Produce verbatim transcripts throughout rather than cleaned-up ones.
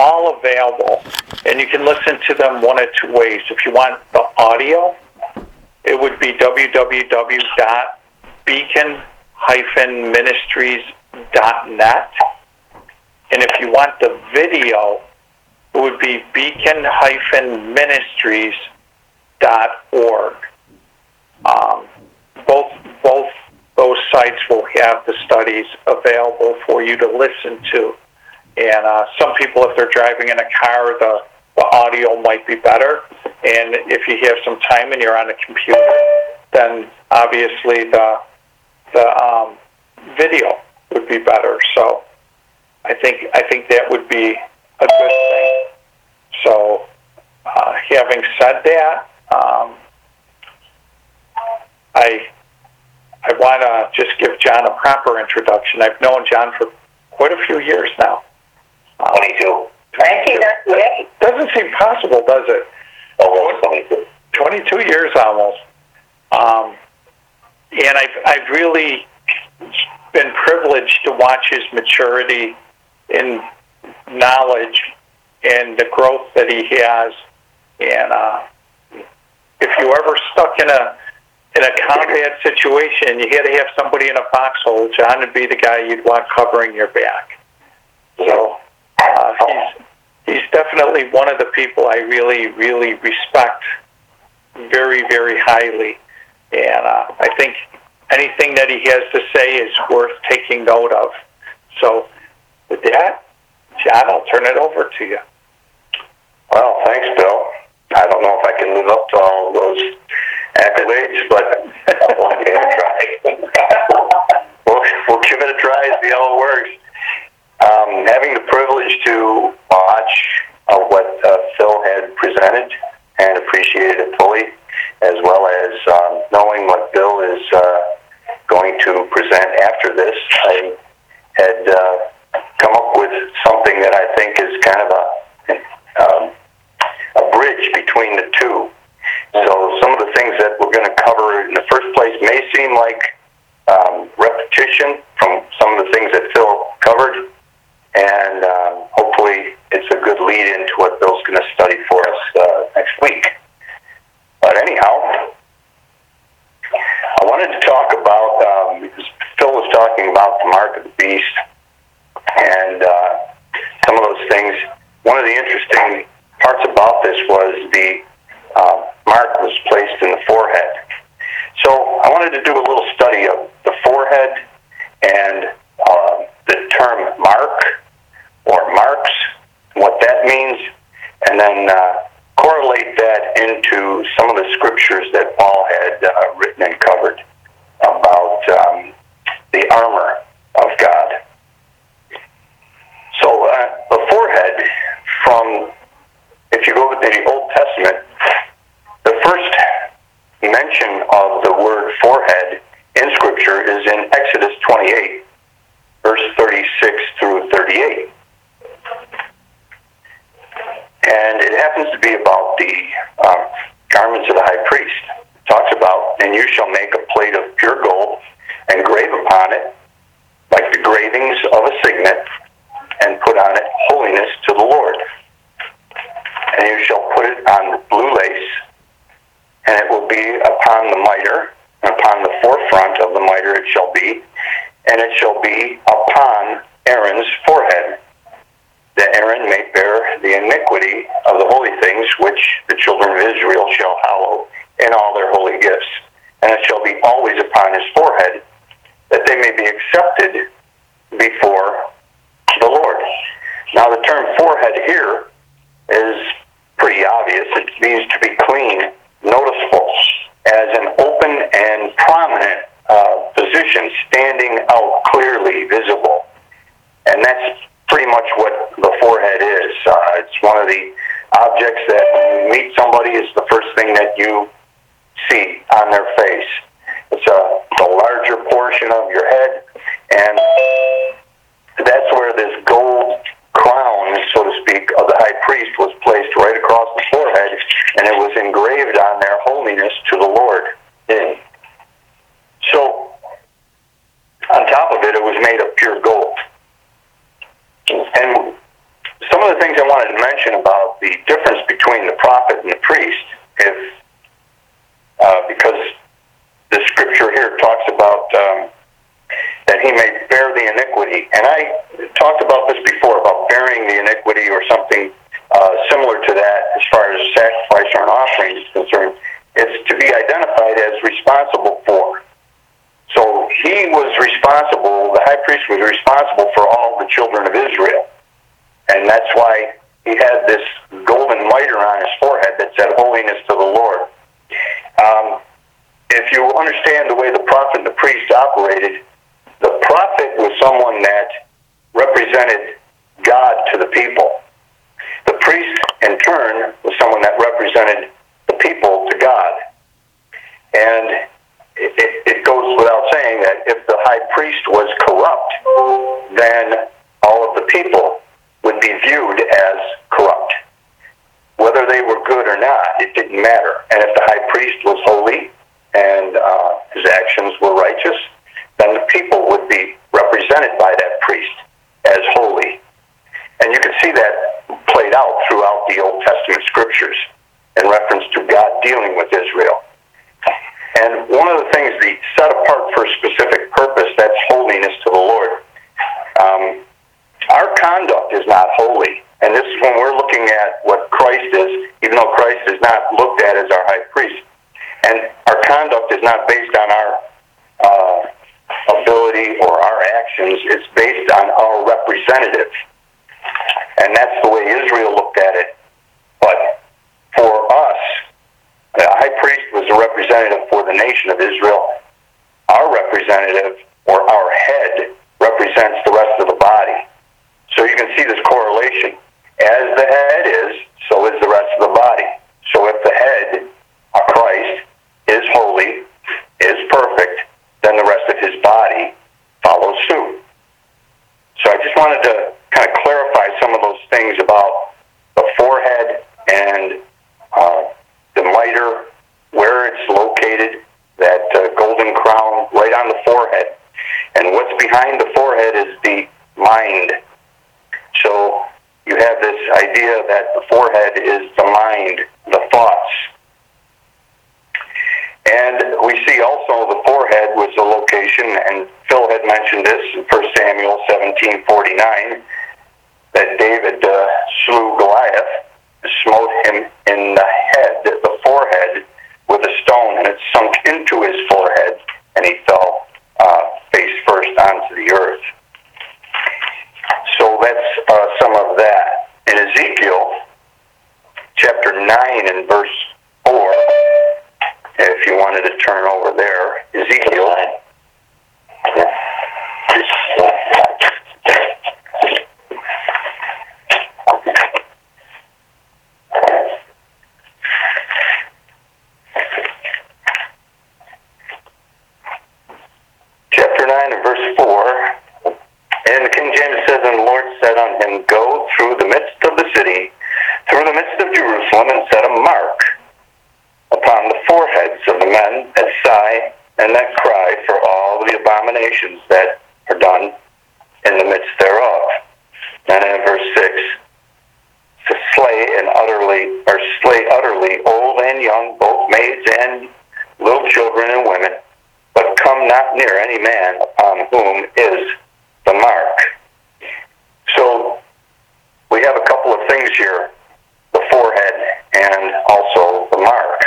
all available, and you can listen to them one of two ways. If you want the audio, it would be w w w dot beacon dash ministries dot net. And if you want the video, it would be beacon dash ministries dot org. Um, both both those sites will have the studies available for you to listen to. And uh, some people, if they're driving in a car, the, the audio might be better. And if you have some time and you're on a computer, then obviously the the um, video would be better. So I think I think that would be a good thing. So uh, having said that, um, I I want to just give John a proper introduction. I've known John for quite a few years now. Um, twenty-two. twenty-two. Doesn't seem possible, does it? Almost twenty-two. twenty-two years almost. Um, and I've, I've really been privileged to watch his maturity in knowledge and the growth that he has. And uh, if you ever stuck in a in a combat situation, you had to have somebody in a foxhole, John would be the guy you'd want covering your back. So uh, he's he's definitely one of the people I really, really respect very, very highly. And uh, I think anything that he has to say is worth taking note of. So with that, John, I'll turn it over to you. Well, thanks, Bill. I don't know if I can live up to all of those accolades, but we'll give it a try. we'll, we'll give it a try and see how it works. Um, having the privilege to watch uh, what uh, Phil had presented and appreciated it fully, as well as um, knowing what Bill is uh, going to present after this, I had uh, come up with something that I think is kind of a um, a bridge between the two. So some of the things that we're going to cover in the first place may seem like um, repetition from some of the things that Phil covered, and um, hopefully it's a good lead into what Bill's going to study for us uh, next week. But anyhow, I wanted to talk about, um, because Phil was talking about the mark of the beast and uh, some of those things. One of the interesting parts about this was the uh, mark was placed in the forehead. So I wanted to do a little study of the forehead and uh, the term mark or marks, what that means, and then uh, correlate that into some of the scriptures that Paul had uh, written and covered about um, the armor of God. So uh, the forehead, from, if you go to the Old Testament, the first mention of the word forehead in Scripture is in Exodus twenty-eight, verse thirty-six through thirty-eight. And it happens to be about the um, garments of the high priest. It talks about, and you shall make a plate of pure gold and grave upon it, like the gravings of a signet, and put on it holiness to the Lord. And you shall put it on blue lace, and it will be upon the mitre, and upon the forefront of the mitre it shall be, and it shall be upon Aaron's forehead, that Aaron may bear the iniquity of the holy things which the children of Israel shall hallow in all their holy gifts. And it shall be always upon his forehead, that they may be accepted before the Lord. Now the term forehead here is pretty obvious. It means to be clean, noticeable, as an open and prominent uh, position, standing out clearly visible. And that's pretty much what the forehead is. Uh, it's one of the objects that when you meet somebody is the first thing that you see on their face. It's a, the larger portion of your head, and that's where this gold crown, so to speak, of the high priest was placed right across the forehead, and it was engraved on there, holiness to the Lord. In. So, on top of it, it was made of pure gold. And some of the things things I wanted to mention about the difference between the prophet and the priest, if uh, because the scripture here talks about um, that he may bear the iniquity. And I talked about this before, about bearing the iniquity or something uh, similar to that as far as sacrifice or an offering is concerned. It's to be identified as responsible for. So he was responsible, the high priest was responsible for all the children of Israel. And that's why he had this golden mitre on his forehead that said, "Holiness to the Lord." Um, if you understand the way the prophet and the priest operated, the prophet was someone that represented God to the people. The priest, in turn, was someone that represented the people to God. And it, it, it goes without saying that if the high priest was corrupt, then all of the people would be viewed as corrupt. Whether they were good or not, it didn't matter. And if the high priest was holy and uh, his actions were righteous, then the people would be represented by that priest as holy. And you can see that played out throughout the Old Testament scriptures in reference to God dealing with Israel. And one of the things, the set apart for a specific purpose, that's holiness to the Lord. Um, our conduct is not holy. And this is when we're looking at what Christ is, even though Christ is not looked at as our high priest. And our conduct is not based on our uh, ability or our actions. It's based on our representative. And that's the way Israel looked at it. But for us, the high priest was a representative for the nation of Israel. Our representative, or our head, represents the rest of the body. So you can see this correlation. As the head is, so is the rest of the body. So if the head, Christ, is holy, is perfect, then the rest of his body follows suit. So I just wanted to kind of clarify some of those things about the forehead and uh, the mitre, where it's located, that uh, golden crown right on the forehead. And what's behind the forehead is the mind. So you have this idea that the forehead is the mind, the thoughts. And we see also the forehead was the location, and Phil had mentioned this in First Samuel seventeen forty-nine, that David uh, slew Goliath, smote him in the head, the forehead, with a stone, and it sunk into his forehead, and he fell uh, face first onto the earth. So that's uh, some of that. In Ezekiel, chapter nine and verse four, if you wanted to turn over there, Ezekiel. Yeah. Chapter nine and verse four. And the King James says, "And the Lord said unto him, Go through the midst of the city, through the midst of Jerusalem, and set a mark upon the foreheads of the men that sigh and that cry for all the abominations that are done in the midst thereof." And in verse six, to slay and utterly, or slay utterly old and young, both maids and little children and women, but come not near any man upon whom is the mark. So we have a couple of things here, the forehead and also the mark.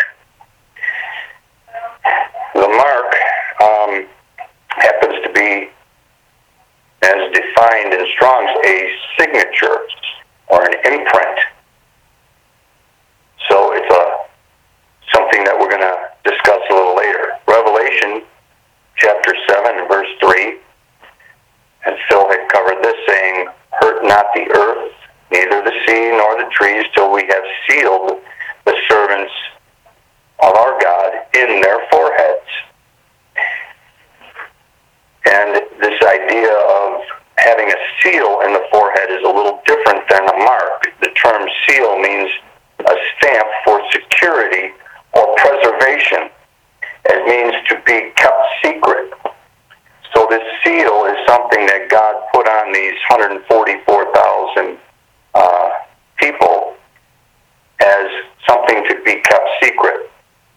The mark um, happens to be, as defined in Strong's, a signature or an imprint. So it's a something that we're going to discuss a little later. Revelation chapter seven, verse three. And Phil had covered this, saying, "Hurt not the earth, neither the sea nor the trees, till we have sealed the servants of our God in their foreheads." And this idea of having a seal in the forehead is a little different than a mark. The term seal means a stamp for security or preservation. It means to be kept secret. So this seal is something that God put on these one hundred forty-four thousand uh, to be kept secret.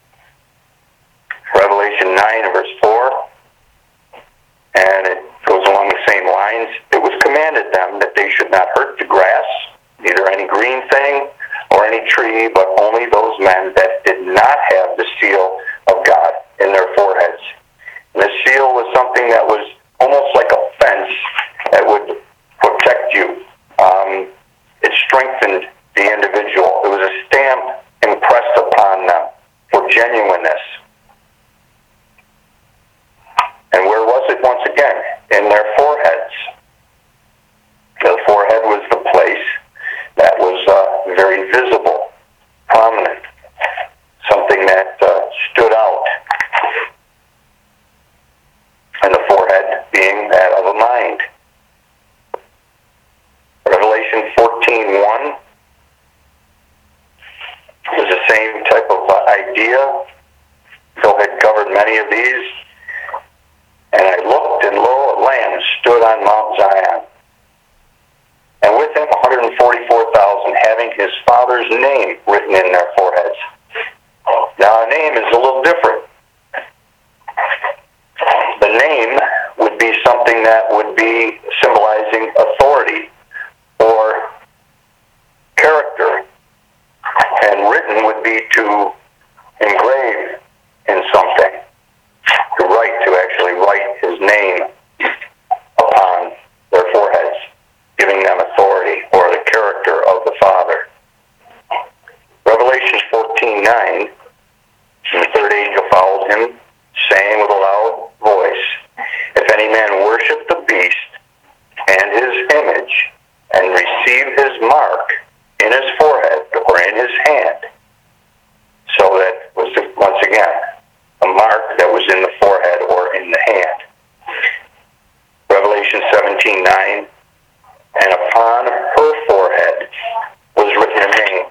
Revelation nine, verse four, and it goes along the same lines. It was commanded them that they should not hurt the grass, neither any green thing or any tree, but only those men that did not have the seal of God in their foreheads. And the seal was something that was almost like a fence that would protect you. Um, it strengthened the individual. It was a stamp impressed upon them for genuineness. And where was it once again? In their foreheads. The forehead was the place that was uh, very visible, prominent, something that uh, stood out. And the forehead being that of a mind. Revelation fourteen one is the same type of uh, idea. Phil had covered many of these. And I looked, and lo, a lamb stood on Mount Zion, and with him one hundred forty-four thousand, having his father's name written in their foreheads. Now, a name is a little different. The name would be something that would be symbolizing authority or character, and written would be to engrave in something. To write, to actually write his name upon their foreheads, giving them authority or the character of the Father. Revelation fourteen nine, and the third angel followed him, saying with a loud voice, if any man worship the beast and his image, and receive his mark in his forehead or in his hand. So that was, once again, a mark that was in the forehead or in the hand. Revelation seventeen nine, and upon her forehead was written a name.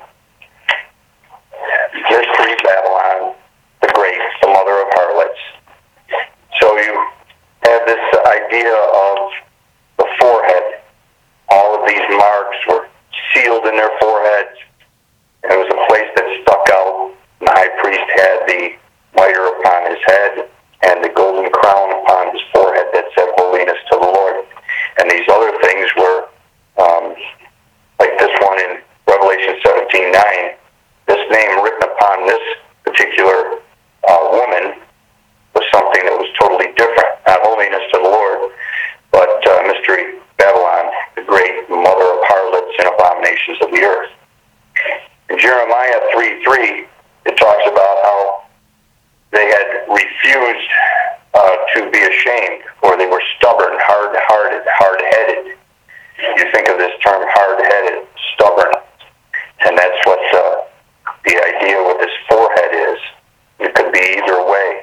Mystery Babylon, the Great, the mother of harlots. So you have this idea of the forehead. All of these marks were sealed in their foreheads. And it was a place that stuck out. The high priest had the mitre upon his head and the golden crown upon his forehead that said holiness to the Lord. And these other things were, um, like this one in Revelation seventeen nine, this name written upon this particular uh, woman was something that was totally different. Not holiness to the Lord, but uh, Mystery Babylon, the great mother of harlots and abominations of the earth. In Jeremiah three three, it talks about how they had refused uh, to be ashamed, or they were stubborn, hard-hearted, hard-headed. You think of this term hard-headed, stubborn, and that's what uh, the idea with this forehead is. It could be either way.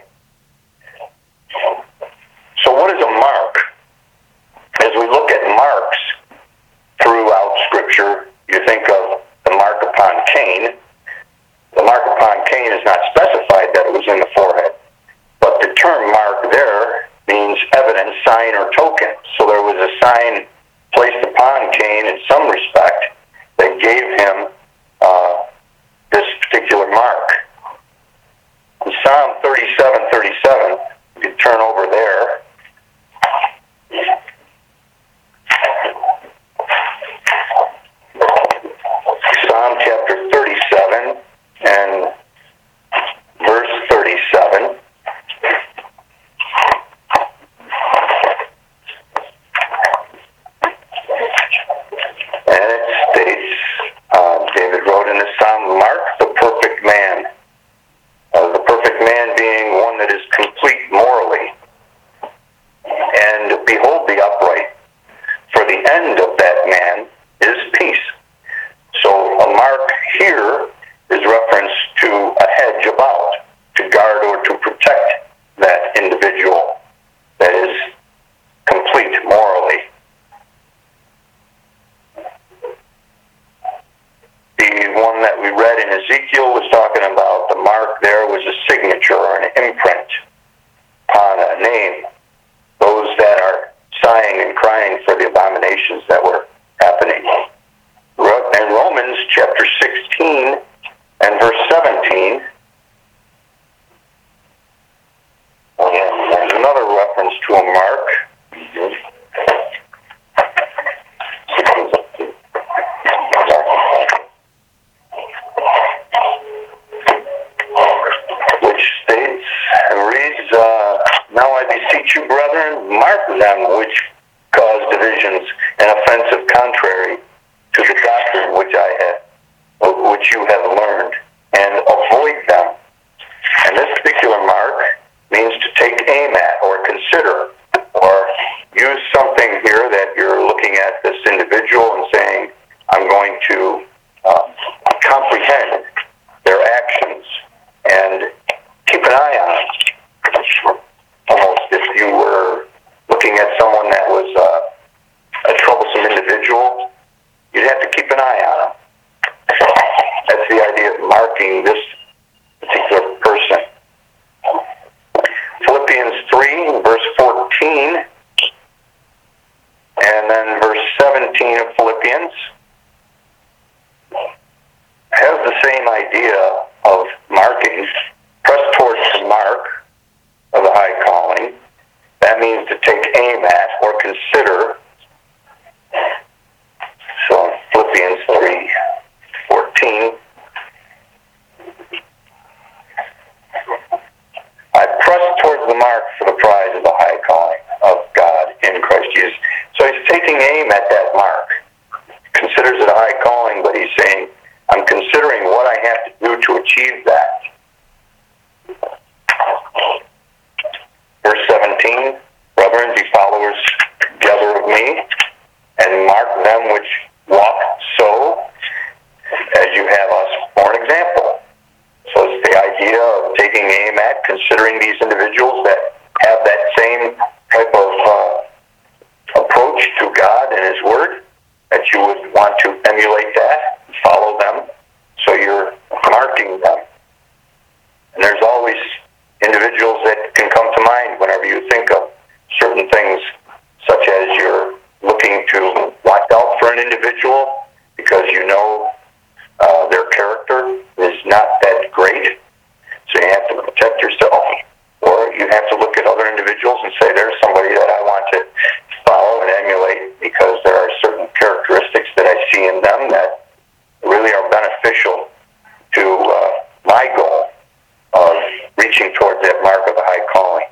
So what is a mark? As we look at marks throughout Scripture, you think of the mark upon Cain. The mark upon Cain is not specified that it was in the forehead, but the term mark there means evidence, sign, or token. So there was a sign placed upon Cain in some respect that gave him uh, this particular mark. In Psalm thirty-seven thirty-seven, you can turn over there. Psalm chapter thirty-seven and verse thirty-seven. And it states, uh, David wrote in the Psalm, mark the perfect man. Uh, the perfect man being one that is complete morally. And behold the upright, for the end of that man is peace. So a mark here is reference to a hedge about, to guard or to protect that individual that is complete morally. The one that we read in Ezekiel was talking about the mark there was a signature or an imprint upon a name. Those that are sighing and crying for the abominations that were happening. In Romans chapter sixteen and verse seven beseech you, brethren, mark them which cause divisions and offensive contrary to the doctrine which I have, which you have learned, and avoid them. And this particular mark means to take aim at or consider or use something here that you're looking at this individual and saying, I'm going to uh, comprehend their actions and keep an eye on them. Almost if you were looking at someone that was uh, a troublesome individual, you'd have to keep an eye on them. That's the idea of marking this particular person. Philippians three, verse fourteen, and then verse seventeen of Philippians has the same idea of marking. Press towards the mark of the high calling. That means to take aim at or consider. So Philippians three fourteen. I press towards the mark for the prize of the high calling of God in Christ Jesus. So he's taking aim at that mark. Considers it a high calling, but he's saying, I'm considering what I have to do to achieve that. Verse seventeen, brethren, be followers together of me, and mark them which walk so, as you have us for an example. So it's the idea of taking aim at, considering these individuals that have that same type of uh, approach to God and His Word, that you would want to emulate that, follow them, so you're marking them. And there's always individuals that can come to mind whenever you think of certain things, such as you're looking to watch out for an individual because you know uh, their character is not that great, so you have to protect yourself. Or you have to look at other individuals and say, there's somebody that I want to follow and emulate because there are certain characteristics that I see in them that really are beneficial to uh, my goal of reaching towards that mark of the high calling.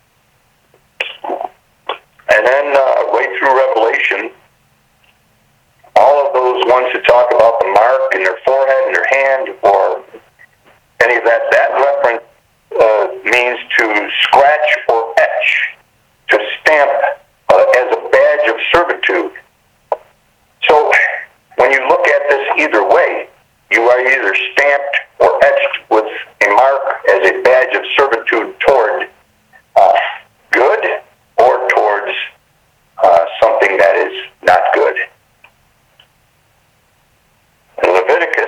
And then uh, right through Revelation, all of those ones who talk about the mark in their forehead and their hand or any of that, that reference uh, means to scratch or etch, to stamp uh, as a badge of servitude. So when you look at this either way, you are either stamped or etched with a mark as a badge of servitude toward uh, good or towards uh, something that is not good. In Leviticus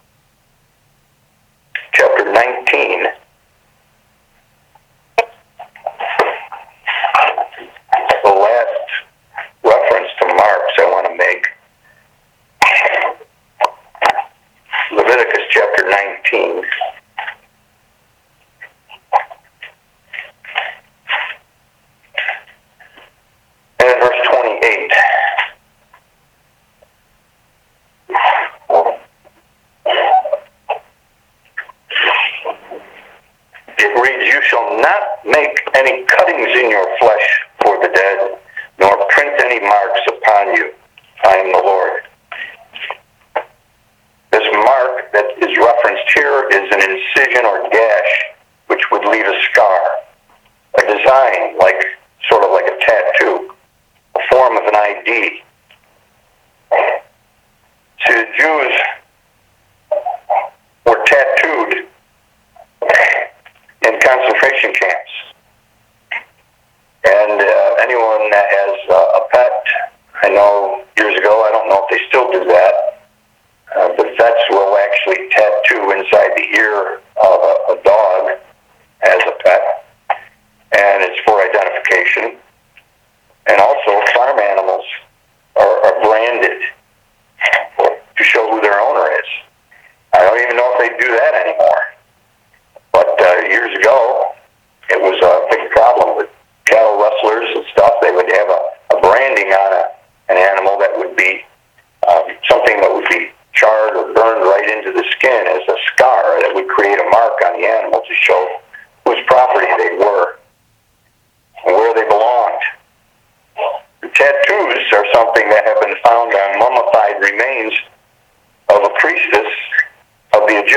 chapter nineteen, the last reference to marks I want to make, Leviticus chapter nineteen. And in verse twenty-eight. It reads, you shall not make any cuttings in your flesh for the dead, nor print any marks upon you. I am the Lord. This mark that is referenced here is an incision or gash, which would leave a scar, a design, like sort of like a tattoo, a form of an I D. See, the Jews were tattooed in concentration camps. And uh, anyone that has uh, a pet, I know years ago, I don't know if they still do that, uh, but vets will actually tattoo inside the ear of a, a dog as a pet, and it's for identification. And also farm animals are, are branded to show who their owner is. I don't even know if they do that anymore. But uh, years ago, it was a big problem with cattle rustlers and stuff. They would have a, a branding on a, an animal that would be um, something that would be charred or burned right into the skin as a scar that would create a mark on the animal to show whose property they were and where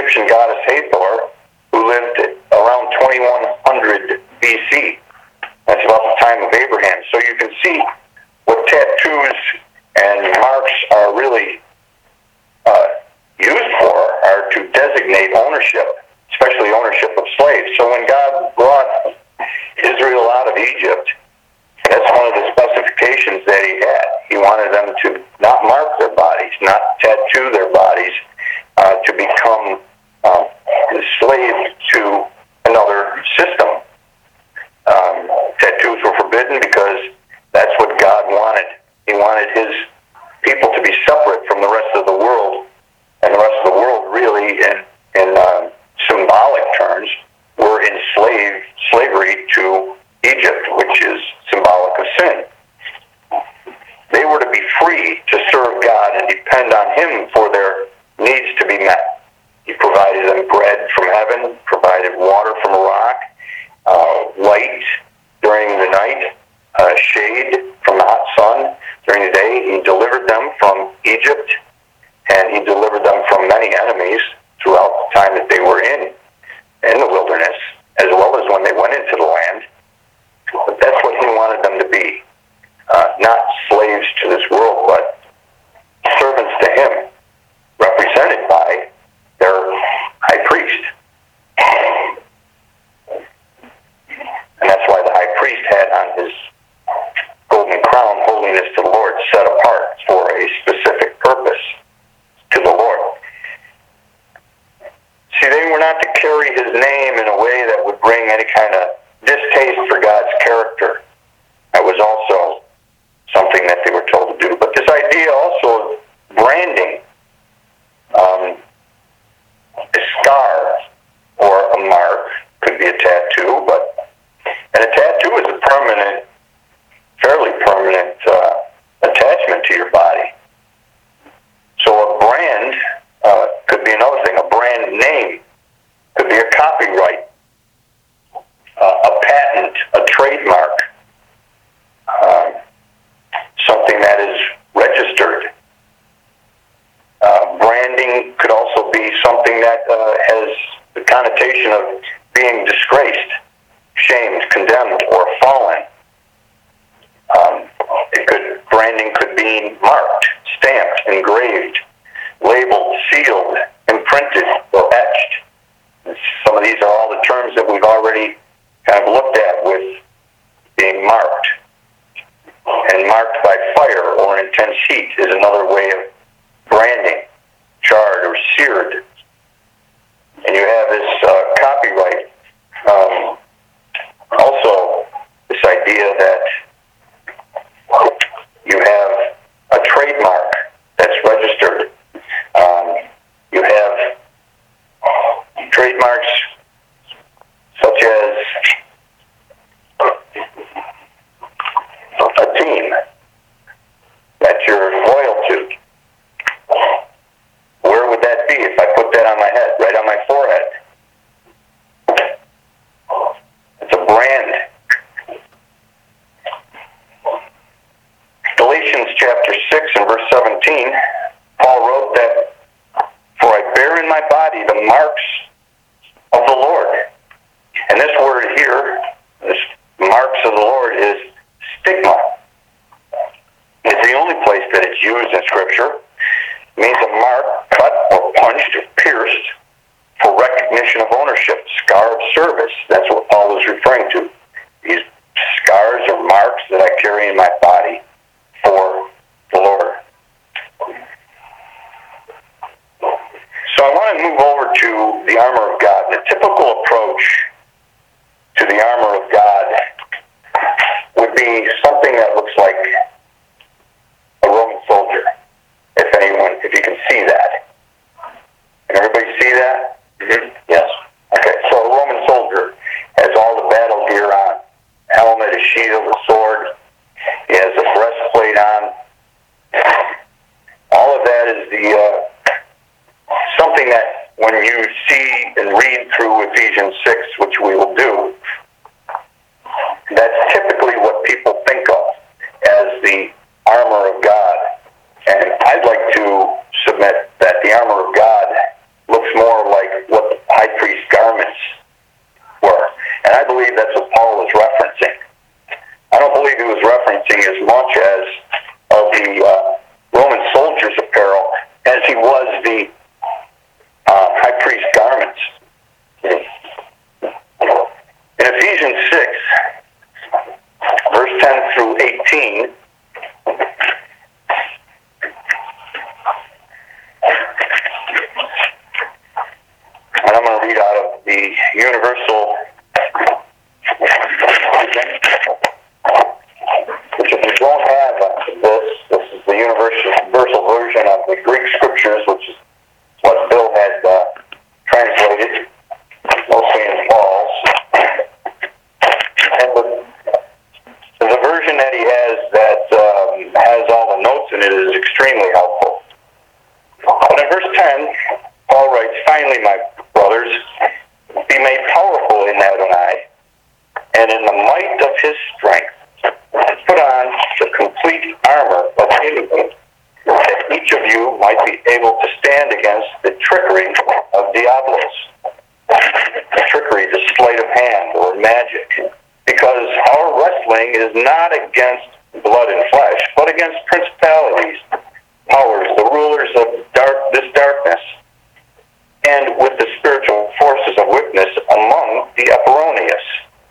Egyptian goddess Hathor, who lived around twenty-one hundred B C. That's about the time of Abraham. So you can see what tattoos and marks are really uh, used for are to designate ownership, especially ownership of slaves. So when God brought Israel out of Egypt, that's one of the specifications that he had. He wanted them to not mark their bodies, not tattoo their bodies, uh, to become um, enslaved to another system. Um, tattoos were forbidden because that's what God wanted. He wanted his people to be separate from the rest of the world, and the rest of the world really, in, in uh, symbolic terms, were enslaved slavery to Egypt, which is symbolic of sin. They were to be free to serve God and depend on him for their needs to be met. He provided them bread from heaven, provided water from a rock, uh, light during the night, uh, shade from the hot sun during the day. He delivered them from Egypt, and he delivered them from many enemies throughout the time that they were in, in the wilderness, as well as when they went into the land. But that's what he wanted them to be. Uh, not slaves to this world, but servants to him, represented by their high priest. And that's why the high priest had on his golden crown, holiness to the Lord, set apart for a specific purpose to the Lord. See, they were not to carry his name in a way that would bring any kind of distaste for God's character. That was also something that they were told to do. But this idea also of branding, um, a scar or a mark, could be a tattoo, but and a tattoo is a permanent, fairly permanent uh, attachment to your body. So a brand uh, could be another thing. A brand name could be a copyright, uh, a patent, a trademark, um, something that is registered. Uh, branding could also be something that uh, has the connotation of being disgraced, shamed, condemned, or fallen. Um, it could branding could be marked, stamped, engraved, labeled, sealed, imprinted, or etched. Some of these are all the terms that we've already kind of looked at with being marked. And marked by fire or intense heat is another way of branding, charred or seared. And you have this uh, copyright. Um, also, this idea that you have a trademark that's registered. Um, you have trademarks such as a team that you're loyal to. Where would that be if I put that on my head, right on my forehead? It's a brand. Galatians chapter six and verse seventeen, Paul wrote that, "For I bear in my body the marks of the Lord." And this word here, this marks of the Lord, is stigma. It's the only place that it's used in Scripture. It means a mark cut or punched or pierced for recognition of ownership, scar of service. That's what Paul was referring to. These scars or marks that I carry in my body for the Lord. So I want to move over to the armor of God. The typical approach to the armor of God would be something that looks like a Roman soldier, if anyone, if you can see that. Can everybody see that? Mm-hmm. Yes. Okay, so a Roman soldier has all the battle gear on, helmet, a shield, a sword. He has a breastplate on. All of that is the uh, something that when you see and read through Ephesians six, which we will do, that's typically what people think of as the armor of God. And I'd like to submit that the armor of God looks more like the universal, which if you don't have this, this is the universal, universal version of the Greek scriptures, which is what Bill had uh, translated, mostly in Paul's. And the, the version that he has that um, has all the notes in it is extremely helpful. But in verse ten, Paul writes, "Finally, my brothers, be made powerful in Adonai, and in the might of his strength, put on the complete armor of him, that each of you might be able to stand against the trickery of Diablos." Trickery, the sleight of hand, or magic. Because our wrestling is not against blood and flesh, but against principalities, powers, the rulers of dark, this darkness, and with the spiritual forces of wickedness among the Apollonius.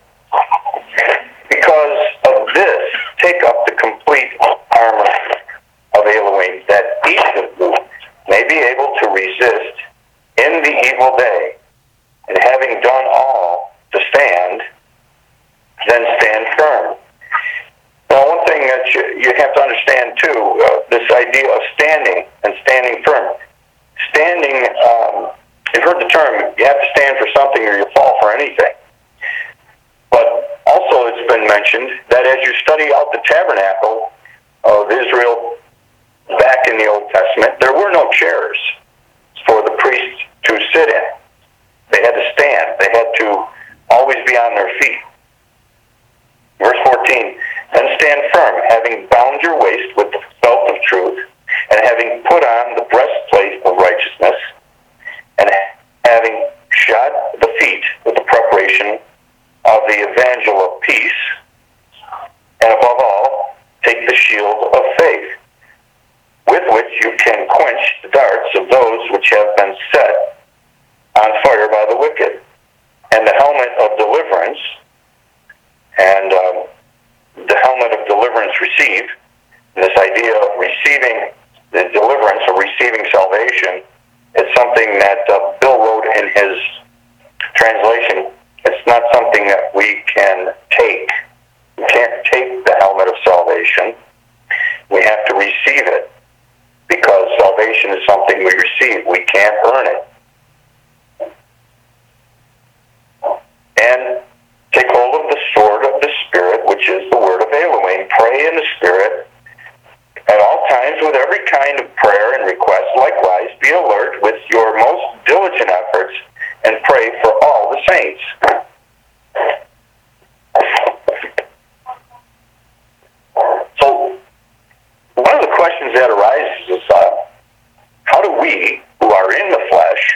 Because of this, take up the complete armor of Elohim, that each of you may be able to resist in the evil day, and having done all to stand, then stand firm. Well, one thing that you, you have to understand, too, uh, this idea of standing and standing firm. Standing, um, you've heard the term, you have to stand for something or you fall for anything. But also it's been mentioned that as you study out the tabernacle of Israel back in the Old Testament, there were no chairs for the priests to sit in. They had to stand. They had to always be on their feet. Verse fourteen, "Then stand firm, having bound your waist with the belt of truth, and having put on the breastplate of righteousness, and having shod the feet with the preparation of the evangel of peace, and above all, take the shield of faith, with which you can quench the darts of those which have been set on fire by the wicked, and the helmet of deliverance." And um, the helmet of deliverance received, this idea of receiving the deliverance or receiving salvation, is something that uh, Bill wrote in his translation. It's not something that we can take. We can't take the helmet of salvation. We have to receive it, because salvation is something we receive. We can't earn it. And take hold of the sword of the Spirit, which is the word of Elohim. Pray in the Spirit at all times with every kind of prayer and request. Likewise, be alert with your most diligent efforts and pray for all the saints. So, one of the questions that arises is, uh, how do we, who are in the flesh,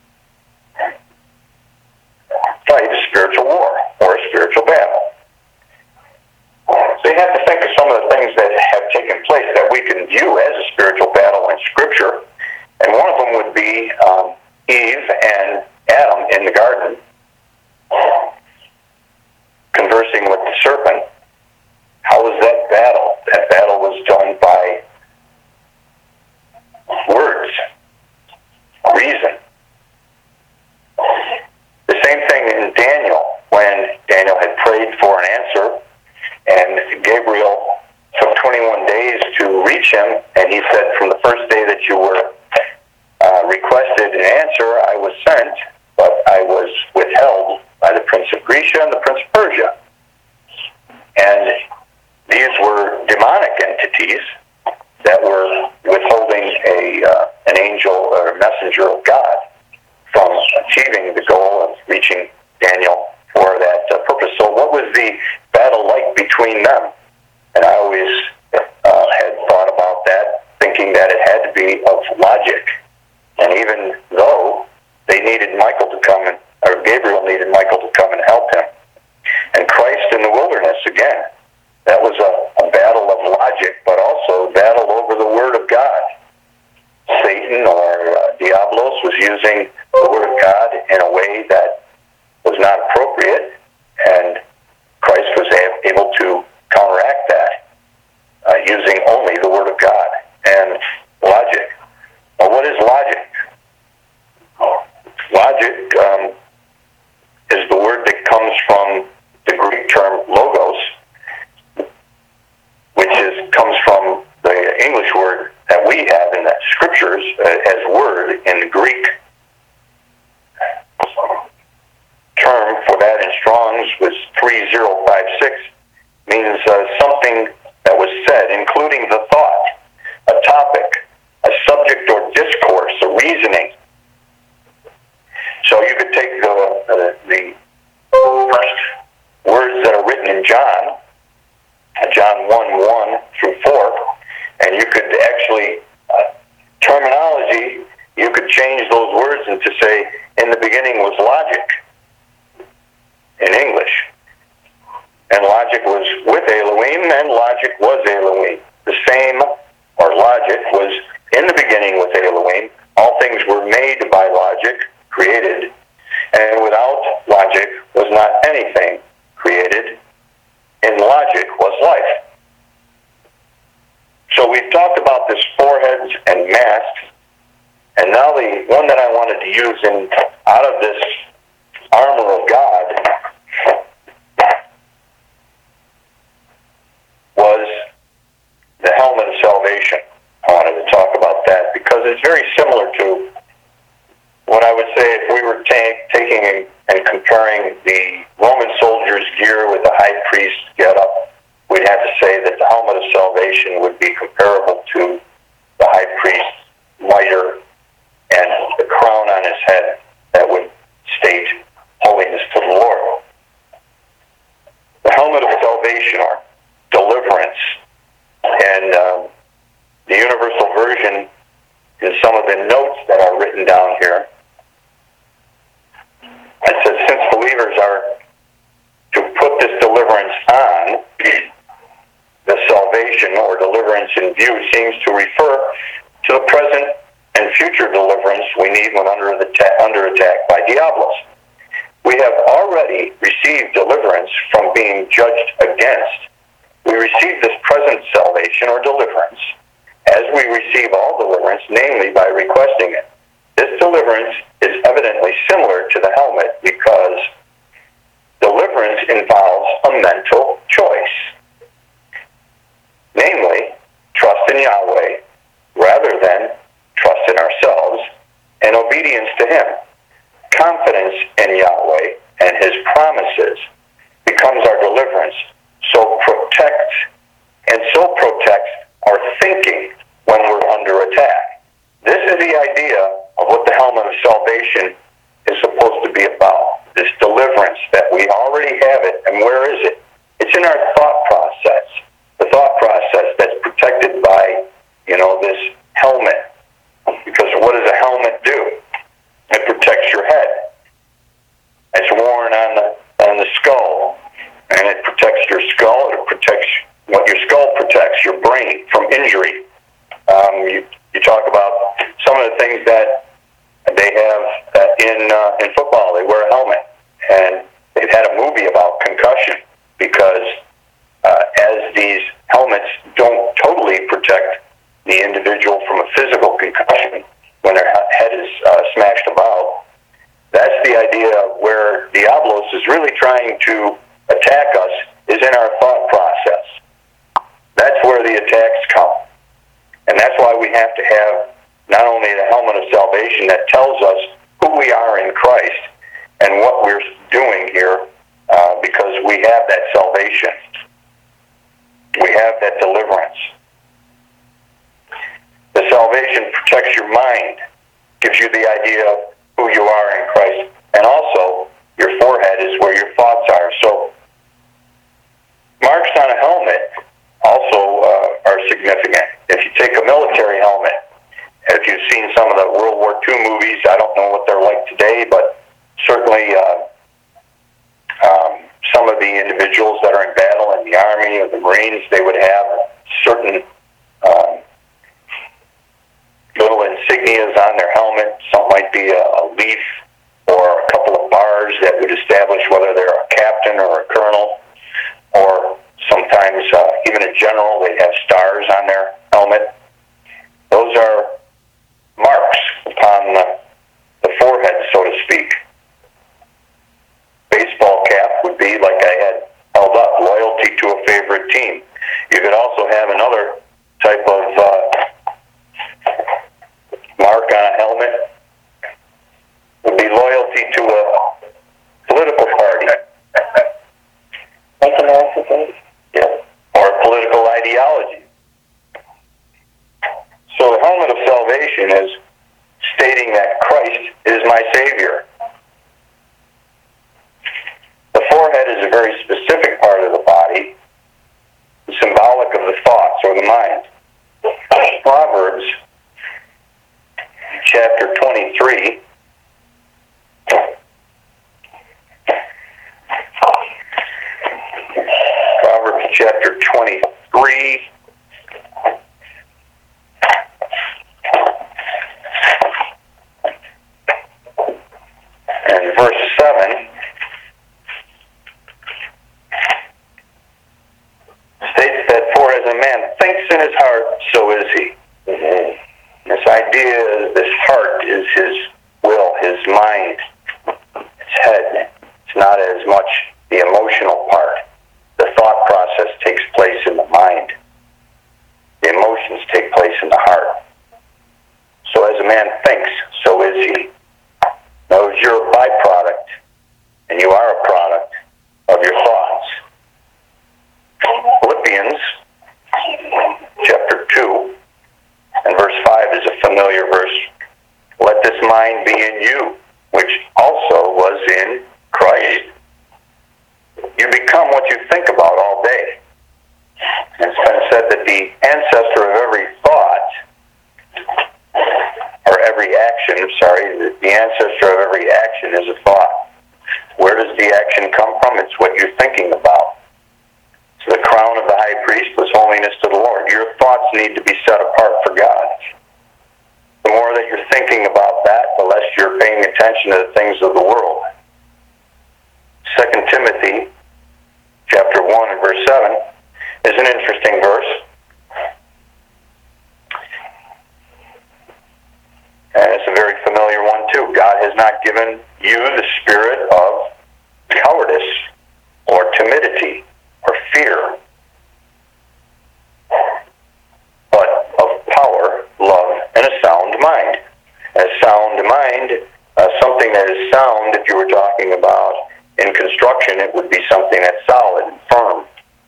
fight a spiritual war or a spiritual battle? So you have to think of some of the things that have taken place that we can view as a spiritual battle in Scripture. And one of them would be um, Eve and Adam in the garden conversing with the serpent. How was that battle? That battle was done by words, reason. The same thing in Daniel, when Daniel had prayed for an answer, and Gabriel took twenty-one days to reach him, and he said, "From the first day that you were uh, requested an answer, I was sent, but I was withheld by the Prince of Grecia and the Prince of Persia." And these were demonic entities that were withholding a uh, an angel or a messenger of God from achieving the goal of reaching Daniel for that uh, purpose. So what was the battle like between them? And I always uh, had thought about that, thinking that it had to be of logic. And even though they needed Michael to come, and, or Gabriel needed Michael to come and help him. And Christ in the wilderness, again, that was a, a battle of logic, but also a battle over the Word of God. Satan, or uh, Diablos, was using the Word of God in a way that was not appropriate, and Christ was a- able to counteract that uh, using only the Word of God and logic. Well, what is logic? Logic um, word in the Greek term for that in Strong's was three zero five six, means uh, something that was said, including the thought, a topic, a subject or discourse, a reasoning. So you could take the, uh, the first words that are written in John, John one, one through four, and you could actually, uh, terminology, you could change those words into say, in the beginning was logic, in English. And logic was with Elohim, and logic was Elohim. The same, or logic, was in the beginning with Elohim. All things were made by logic, created, and without logic was not anything created. In logic was life. So we've talked about this foreheads and masks, and now the one that I wanted to use in out of this armor of God was the helmet of salvation. I wanted to talk about that because it's very similar to what I would say if we were ta- taking and, and comparing the Roman soldier's gear with the high priest's getup. We'd have to say that the helmet of salvation would be comparable to the high priest's mitre and the crown on his head that would state holiness to the Lord. The helmet of salvation, or deliverance, and um, the Universal Version, in some of the notes that are written down here, it says, since believers are to put this deliverance on, the salvation or deliverance in view seems to refer to the present and future deliverance we need when under, the ta- under attack by Diablos. We have already received deliverance from being judged against. We receive this present salvation or deliverance as we receive all deliverance, namely by requesting it. This deliverance is evidently similar to the helmet because deliverance involves a mental choice. Namely, trust in Yahweh rather than trust in ourselves and obedience to Him. Confidence in Yahweh and His promises becomes our deliverance. So protect and so protects our thinking when we're under attack. This is the idea of what the helmet of salvation is supposed to be about. This deliverance that we already have it, and where is it? It's in our thought process. The thought process that's protected by, you know, this helmet. Because what does a helmet do? It protects your head. It's worn on the on the skull, and it protects your skull. It protects what your skull protects, your brain, from injury. Um, you you talk about some of the things that they have uh, in uh, in football. They wear a helmet, and they've had a movie about concussion because uh, as these helmets don't totally protect the individual from a physical concussion when their head is uh, smashed about. That's the idea where Diablos is really trying to attack us, is in our thought process. That's where the attacks come. And that's why we have to have not only the helmet of salvation that tells us who we are in Christ and what we're doing here, uh, because we have that salvation. We have that deliverance. The salvation protects your mind, gives you the idea of who you are in Christ. And also, your forehead is where your thoughts are. So, marks on a helmet also uh, are significant. If you take a military helmet, if you've seen some of the World War Two movies, I don't know what they're like today, but certainly uh, um, some of the individuals that are in battle in the Army or the Marines, they would have certain um, little insignias on their helmet. Some might be a, a leaf or a couple of bars that would establish whether they're a captain or a colonel, or sometimes uh, even a general. They have stars on their helmet. Those are marks upon the, the forehead, so to speak. Baseball cap would be, like I had held up, loyalty to a favorite team. You could also have another type of uh, mark on a helmet Like an activate. Yeah. Or a political ideology. So the helmet of salvation is stating that Christ is my Savior. The forehead is a very specific part of the body, symbolic of the thoughts or the mind. Proverbs chapter twenty-three. Proverbs chapter twenty-three. And verse seven states that, for as a man thinks in his heart, so is he. Mm-hmm. This idea is this heart is his will, his mind, his head. It's not as much the emotional part. The thought process takes place in the mind. The emotions take place in the heart. So as a man thinks, so is he. Knows you're a byproduct, and you are a product of your thoughts. Philippians chapter two and verse five is a familiar verse. Let this mind be in you, which also was in Christ. You become what you think about all day. And it's been said that the ancestor of every thought, or every action, sorry, the ancestor of every action is a thought. Where does the action come from? It's what you're thinking about. So the crown of the high priest was holiness to the Lord. Your thoughts need to be set apart for God. The more that you're thinking about that, the less you're paying attention to the things of the world. Second Timothy chapter one and verse seven is an interesting verse. And it's a very familiar one too. God has not given you the spirit of cowardice or timidity or fear, but of power, love, and a sound mind. A sound mind, uh, something that is sound, if you were talking about in construction, it would be something that's solid and firm.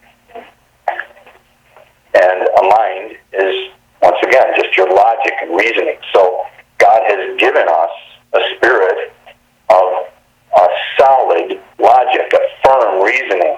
And a mind is, once again, just your logic and reasoning. So God has given us a spirit of a solid logic, a firm reasoning.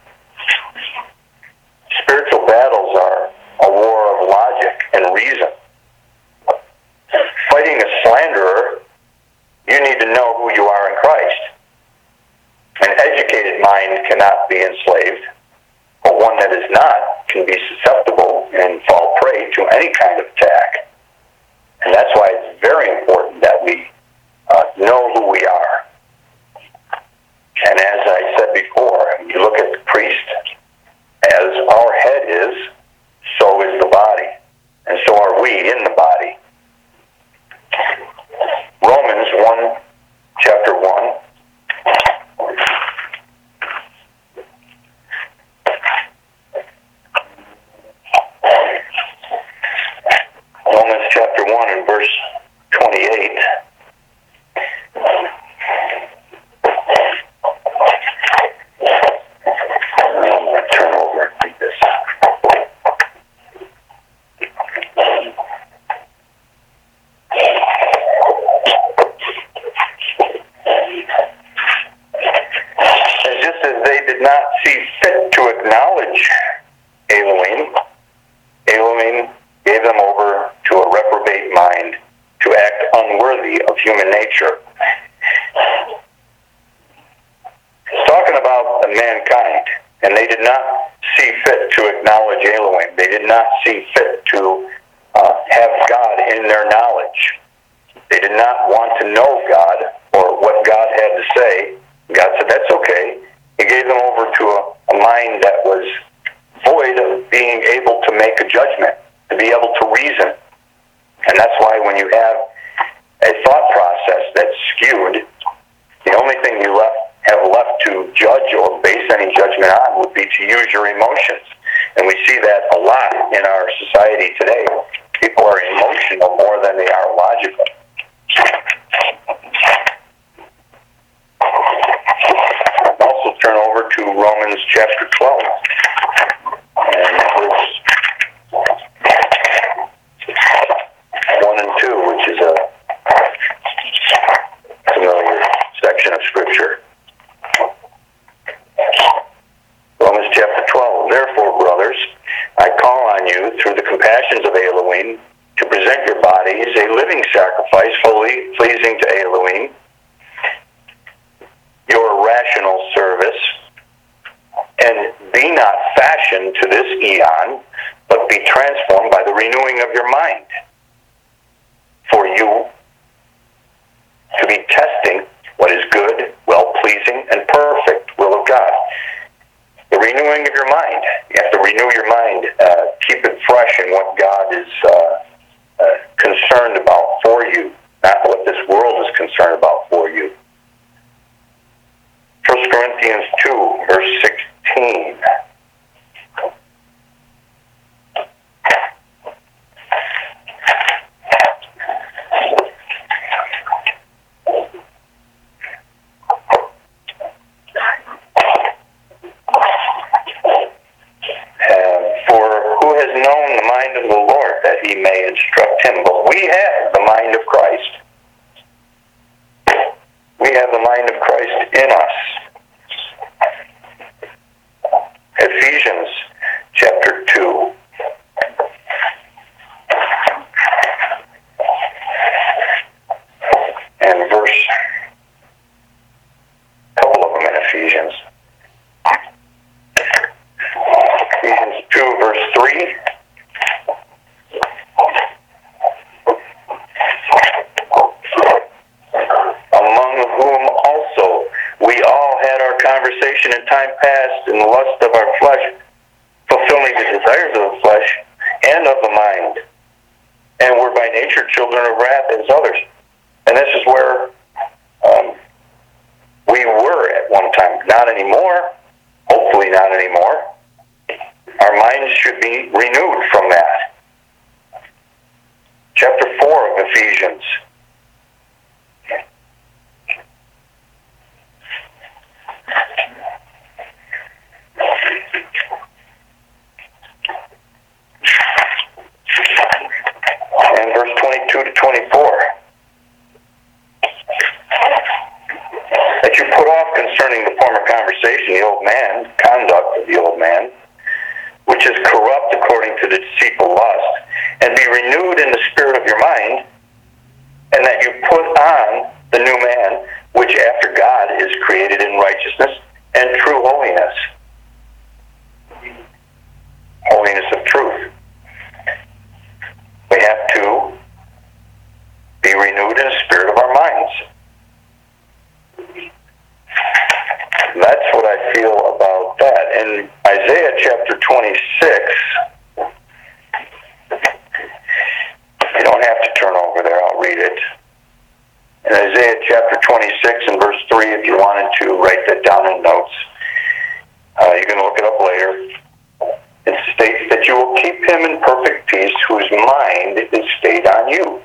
Spiritual battles are a war of logic and reason. Fighting a slanderer, you need to know who you are in Christ. An educated mind cannot be enslaved, but one that is not can be susceptible and fall prey to any kind of attack. And that's why it's very important that we uh, know who we are. And as I said before, you look at the priest, as our head is, so is the body. And so are we in the body. Romans one, chapter one. Romans chapter one and verse twenty-eight. I'm going to turn over and read this. And just as they did not see fit to acknowledge Elohim, Elohim gave them over to a reprobate mind to act unworthy of human nature. It's talking about mankind, and they did not see fit to acknowledge Elohim. They did not see fit to uh, have God in their knowledge. They did not want to know God or what God had to say. God said, that's okay. He gave them over to a, a mind that was void of being able to make a judgment, to be able to reason. And that's why when you have a thought process that's skewed, the only thing you left, have left to judge or base any judgment on would be to use your emotions. And we see that a lot in our society today. People are emotional more than they are logical. Also turn over to to Romans chapter twelve. And verse one and two, which is a familiar section of Scripture. Romans chapter twelve. Therefore, brothers, I call on you through the compassions of Elohim to present your bodies a living sacrifice, holy, pleasing to Elohim, your rational service, and be not fashioned to this eon, but be transformed by the renewing of your mind, for you to be testing what is good, well-pleasing, and perfect will of God. The renewing of your mind. You have to renew your mind, uh, keep it fresh in what God is uh, uh, concerned about for you, not what this world is concerned about for you. First Corinthians two, verse sixteen. Known the mind of the Lord that he may instruct him. But we have the mind of Christ. We have the mind of Christ in us. Ephesians chapter two. And verse, a couple of them in Ephesians. Ephesians two, verse three. Conversation in time past in the lust of our flesh, fulfilling the desires of the flesh and of the mind, and we're by nature children of wrath as others. And this is where um, we were at one time. Not anymore. Hopefully not anymore. Our minds should be renewed from that. Chapter four of Ephesians. And verse twenty-two to twenty-four. That you put off concerning the former conversation, the old man, conduct of the old man, which is corrupt according to the deceitful lust, and be renewed in the spirit of your mind, and that you put on the new man, which after God is created in righteousness and true holiness. Holiness of truth. We have to be renewed in the spirit of our minds. That's what I feel about that. In Isaiah chapter twenty-six, you don't have to turn over there, I'll read it. In Isaiah chapter twenty-six and verse three, if you wanted to write that down in notes, uh, you can look it up later. It states that you will keep him in perfect peace whose mind is stayed on you.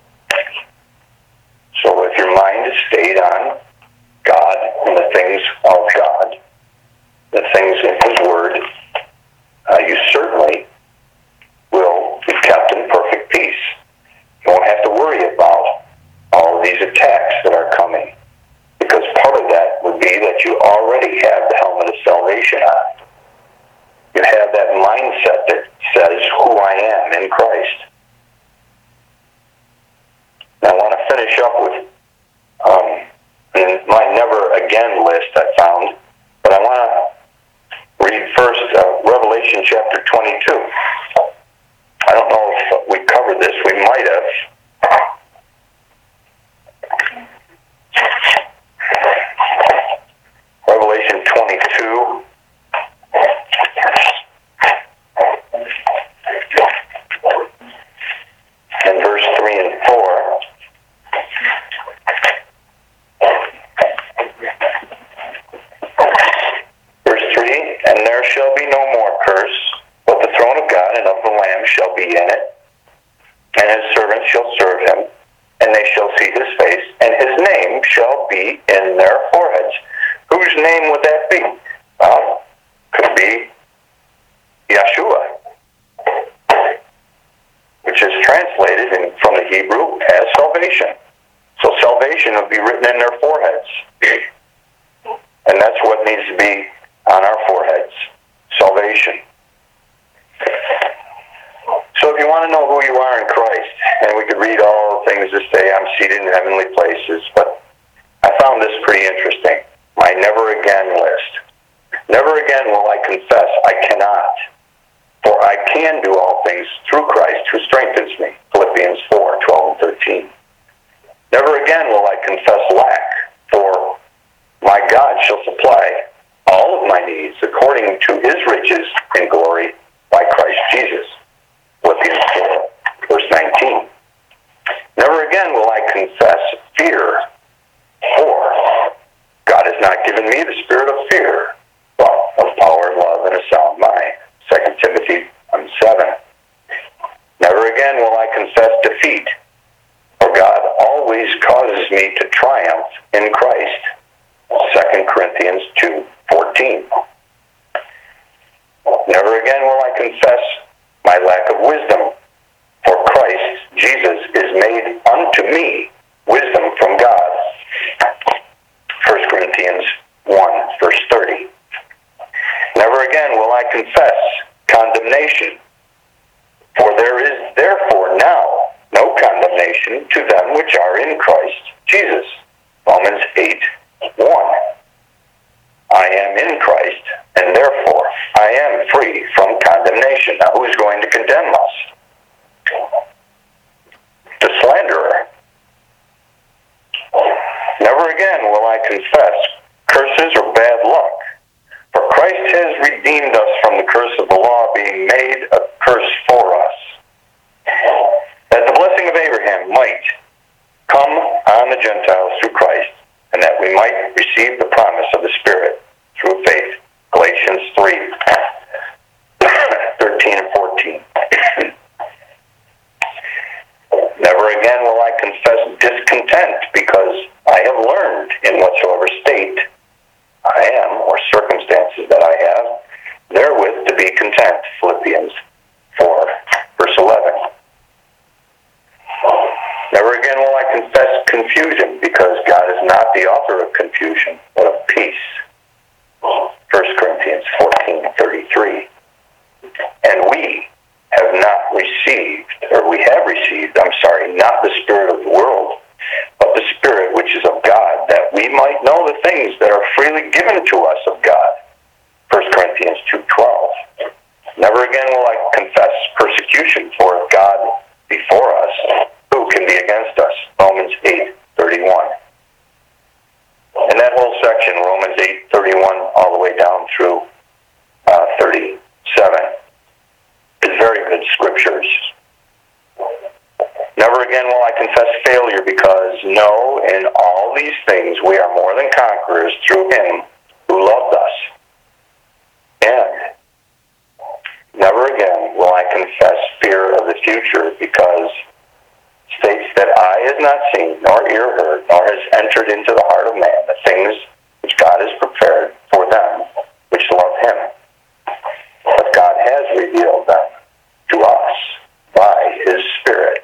So if your mind is stayed on God and the things of God, the things in his word, uh, you certainly will be kept in perfect peace. You won't have to worry about all of these attacks that are coming, because part of that would be that you already have the helmet of salvation on. You have that mindset that says who I am in Christ. Now I want to finish up with um, in my never again list I found, but I want to read first uh, Revelation chapter twenty-two. I don't know if we covered this. We might have. Revelation twenty-two. And verse three and four. Verse three, and there shall be no more curse, but the throne of God and of the Lamb shall be in it, and his servants shall serve him, and they shall see his face, and his name shall be in their foreheads. Whose name would that be? Well, Yeshua, which is translated in, from the Hebrew as salvation. So salvation will be written in their foreheads. And that's what needs to be on our foreheads. Salvation. So if you want to know who you are in Christ, and we could read all the things that say, I'm seated in heavenly places, but I found this pretty interesting. My never again list. Never again will I confess I cannot, for I can do all things through Christ who strengthens me. Philippians four, twelve and thirteen. Never again will I confess lack, for my God shall supply all of my needs according to his riches in glory by Christ Jesus. Philippians four, verse nineteen. Never again will I confess fear, for God has not given me the spirit of fear, but of power, love, and a sound mind. Second Timothy seven. Never again will I confess defeat, for God always causes me to triumph in Christ. Second Corinthians two, fourteen. Never again will I confess my lack of wisdom, for Christ Jesus is made unto me wisdom from God. First Corinthians one, verse thirty. Never again will I confess condemnation, for there is therefore now no condemnation to them which are in Christ Jesus. Romans eight, one. I am in Christ, and therefore I am free from condemnation. Now who is going to condemn us? The slanderer. Never again will I confess curses or bad luck, for Christ has redeemed us from the curse of the law, being made a curse for us, that the blessing of Abraham might come on the Gentiles through Christ, and that we might receive the promise of the Spirit through faith. Galatians three, thirteen and fourteen. Never again will I confess discontent, because I have learned in whatsoever state I am, or circumstances that I have, therewith to be content. Philippians four, verse eleven. Never again will I confess confusion, because God is not the author of confusion, but of peace. First Corinthians fourteen, thirty-three. And we have not received, or we have received, I'm sorry, not the spirit of the world, but the Spirit which is of God, that we might know the things that are freely given to us of God. First Corinthians two, twelve. Never again will I confess persecution, for if God be for us, who can be against us? Romans eight, thirty-one. And that whole section, Romans eight, thirty-one, all the way down through uh, thirty-seven, is very good scriptures. Never again will I confess failure, because no, in all these things we are more than conquerors through him who loved us. And never again will I confess fear of the future, because it states that eye has not seen, nor ear heard, nor has entered into the heart of man the things which God has prepared for them which love him. But God has revealed them to us by his Spirit.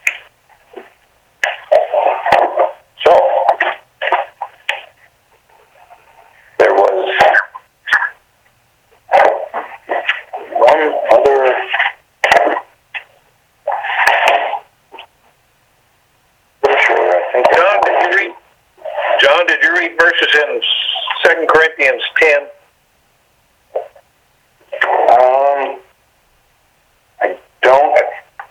So, there was one other scripture, I think. John, did you read? John, did you read verses in Second Corinthians ten? Um, I don't.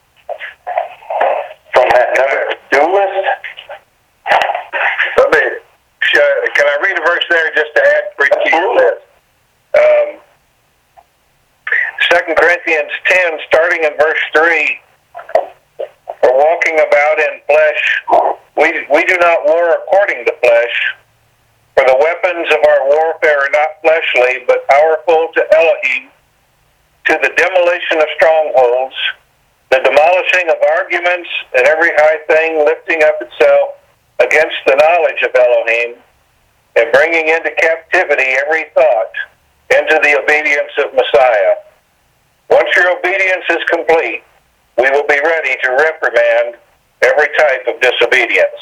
From that never do list. Let me, can I read a verse there just to add for you to this? Um, Second Corinthians ten, starting in verse three. For walking about in flesh, we we do not war according to flesh. For the weapons of our warfare are not fleshly, but powerful to Elohim, to the demolition of strongholds, the demolishing of arguments and every high thing lifting up itself against the knowledge of Elohim, and bringing into captivity every thought into the obedience of Messiah, Once your obedience is complete, we will be ready to reprimand every type of disobedience.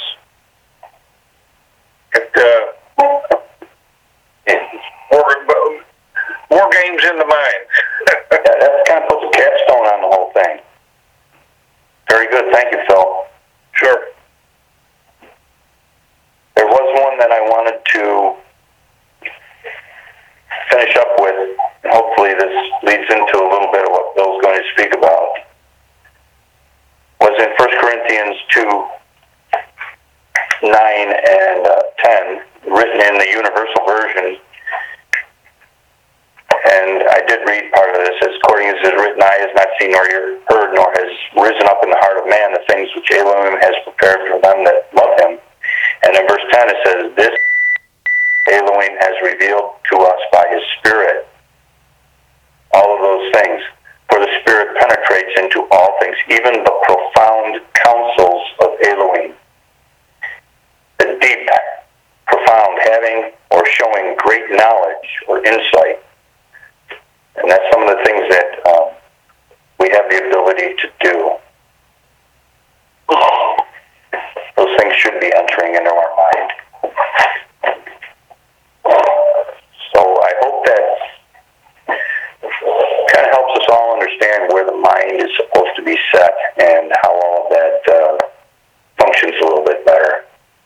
It, uh, war, war games in the mind. Yeah, that kind of puts a capstone on the whole thing. Very good. Thank you, Phil. Sure. There was one that I wanted to finish up with. Hopefully this leads into a little bit of what Bill's going to speak about. Was in First Corinthians two, nine and uh, ten, written in the Universal Version. And I did read part of this. As according as it is written, eye has not seen nor heard, nor has risen up in the heart of man the things which Elohim has prepared for them that love him. And in verse ten it says, this Elohim has revealed to us by his Spirit. All of those things. For the Spirit penetrates into all things, even the profound counsels of Elohim. The deep, profound, having or showing great knowledge or insight. And that's some of the things that um, we have the ability to do. Those things should be entering into our mind. So I hope that kind of helps us all understand where the mind is supposed to be set and how all of that uh, functions a little bit better.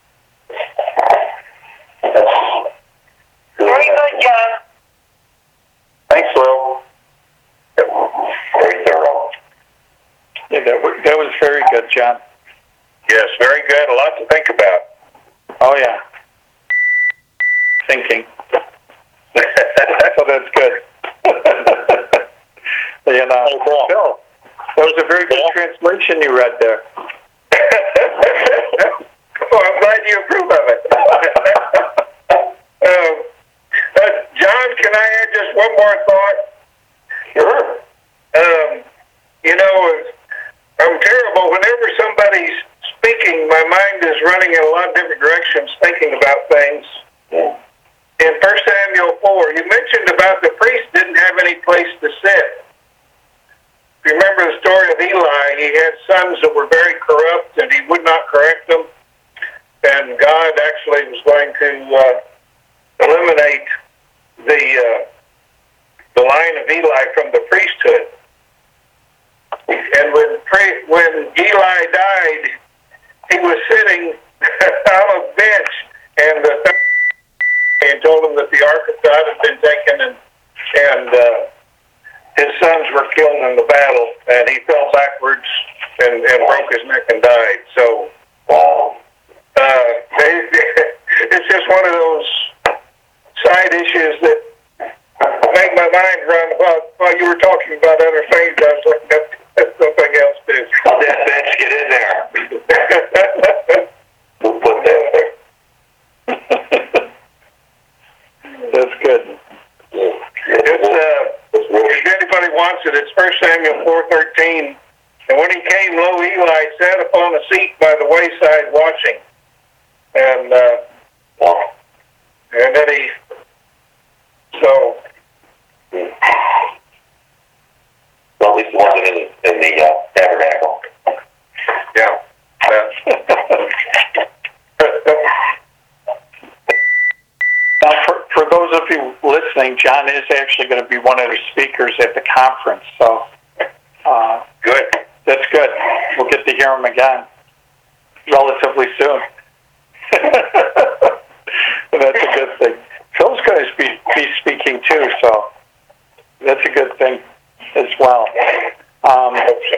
That's Very good, John. Thanks, Lil. Very thorough. Yeah, that, w- that was very good, John. Yes, very good. A lot to think about. Oh, yeah. Thinking. So that's good. You know, Oh, Bill, that was a very good translation you read there. Well, I'm glad you approve of it. um, uh, John, can I add just one more thought? Sure. Um, you know, I'm terrible. Whenever somebody's speaking, my mind is running in a lot of different directions, thinking about things. In First Samuel four, you mentioned about the priest didn't have any place to sit. If you remember the story of Eli, he had sons that were very corrupt, and he would not correct them. And God actually was going to uh, eliminate the uh, the line of Eli from the priesthood. And when pre- when Eli died, he was sitting on a bench, and the and told him that the ark of God had been taken, and and uh, his sons were killed in the battle, and he fell backwards and, and broke his neck and died. So uh, they, it's just one of those side issues that make my mind run. While, while you were talking about other things, I was looking at, at something else too. That bench, get in there. We'll put that there. That's good. It's, uh, if anybody wants it, it's First Samuel four thirteen. And when he came, lo, Eli sat upon a seat by the wayside watching. And uh, and then he, so. Well, at least it wasn't in, in the uh, tabernacle. Yeah. Now, for, for those of you listening, John is actually going to be one of the speakers at the conference, so uh, Good. that's good. We'll get to hear him again relatively soon. That's a good thing. Phil's going to be, be speaking too, so that's a good thing as well. Um,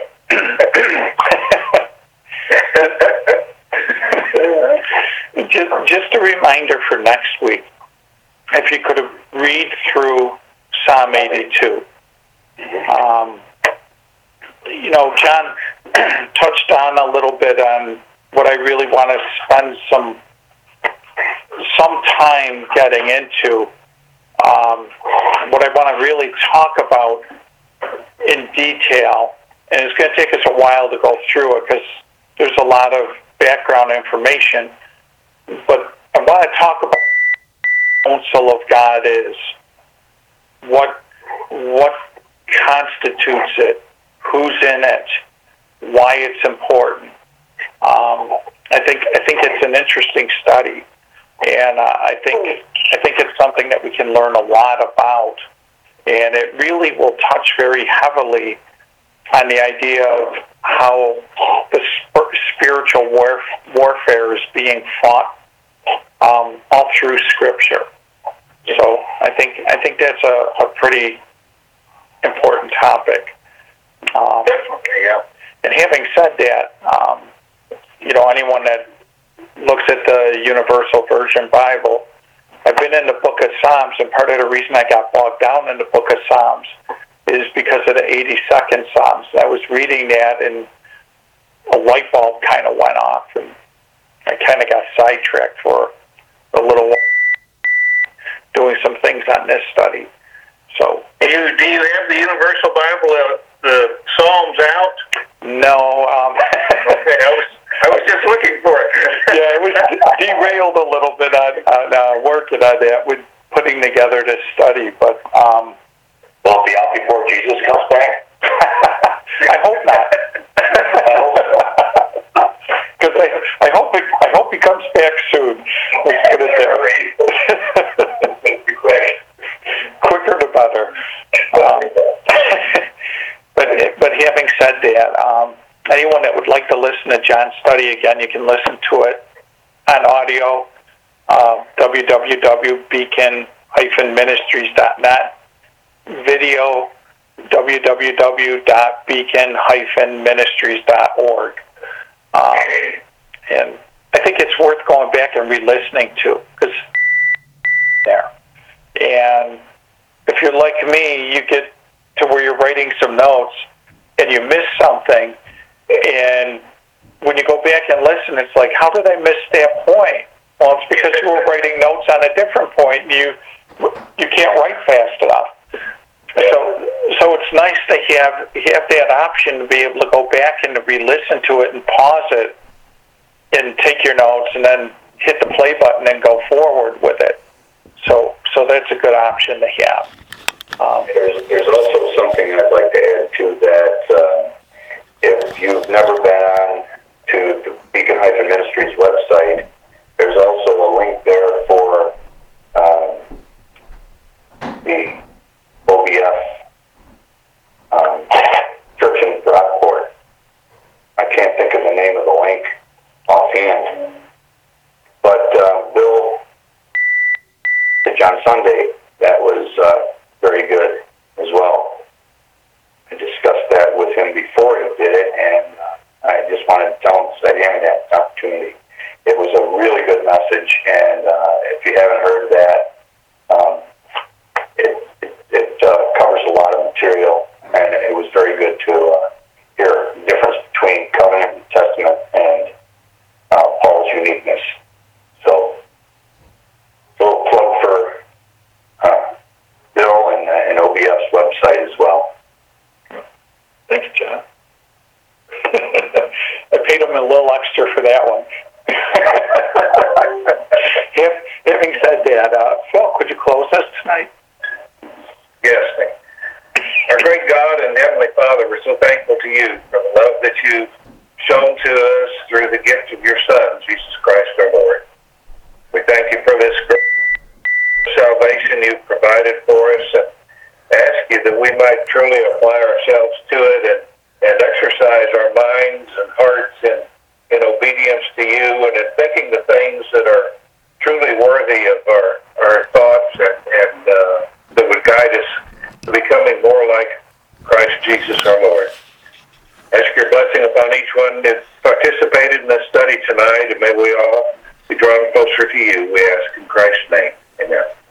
just, just a reminder for next week. If you could read through Psalm eighty-two. Um, you know, John touched on a little bit on what I really want to spend some some time getting into. Um, what I want to really talk about in detail, and it's going to take us a while to go through it because there's a lot of background information, but I want to talk about counsel of God is, what what constitutes it, who's in it, why it's important. Um, I think I think it's an interesting study, and uh, I think I think it's something that we can learn a lot about, and it really will touch very heavily on the idea of how the sp- spiritual war- warfare is being fought um, all through Scripture. So I think I think that's a, a pretty important topic. Um, Yeah. and having said that, um, you know, anyone that looks at the Universal Version Bible, I've been in the Book of Psalms, and part of the reason I got bogged down in the Book of Psalms is because of the eighty-second Psalms. I was reading that, and a light bulb kind of went off, and I kind of got sidetracked for a little while doing some things on this study. So, Do you, do you have the Universal Bible, uh, the Psalms out? no, um, Okay, I was I was just looking for it. yeah, it was derailed a little bit on, on uh, working on that with putting together this study, but um, Will it be out before Jesus comes back? I hope not. Because I, I hope it, I hope he comes back soon. Let's put it there. Quicker the better. Um, but but having said that, um, anyone that would like to listen to John's study again, you can listen to it on audio, uh, w w w dot beacon dash ministries dot net, video, w w w dot beacon dash ministries dot org. Um, and I think it's worth going back and re-listening to, because there. And if you're like me, you get to where you're writing some notes and you miss something, and when you go back and listen, it's like, how did I miss that point? Well, it's because you were writing notes on a different point, and you you can't write fast enough. So, so it's nice to have have that option to be able to go back and to re-listen to it and pause it and take your notes and then hit the play button and go forward with it. So, so that's a good option to have. Um, There's, there's also something I'd like to add to that. Uh, if you've never been on to the Beacon Ministries website, there's also a link there for um, the O B F um, Church in Rockport. I can't think of the name of the link offhand, but uh, Bill, John Sunday, that was uh, very good as well. I discussed that with him before he did it, and uh, I just wanted to tell him, say him that opportunity. It was a really good message, and uh, if you haven't heard that, um, it, it, it uh, covers a lot of material, and it was very good to uh, hear the difference between Covenant and Testament and uh, Paul's uniqueness. So, a little plug for uh, Bill and, uh, and O B F's website as well. Thanks, John. I paid him a little extra for that one. Having said that, uh, Phil, could you close us tonight? Yes. Our great God and Heavenly Father, we're so thankful to you for the love that you've shown to us through the gift of your Son, Jesus Christ our Lord. We thank you for this great salvation you've provided for us, and ask you that we might truly apply ourselves to it and, and exercise our minds and hearts in, in obedience to you and in thinking the things that are truly worthy of our, our thoughts and, and uh, that would guide us to becoming more like Christ Jesus our Lord. Ask your blessing upon each one that participated in this study tonight, and may we all be drawn closer to you, we ask in Christ's name. Amen.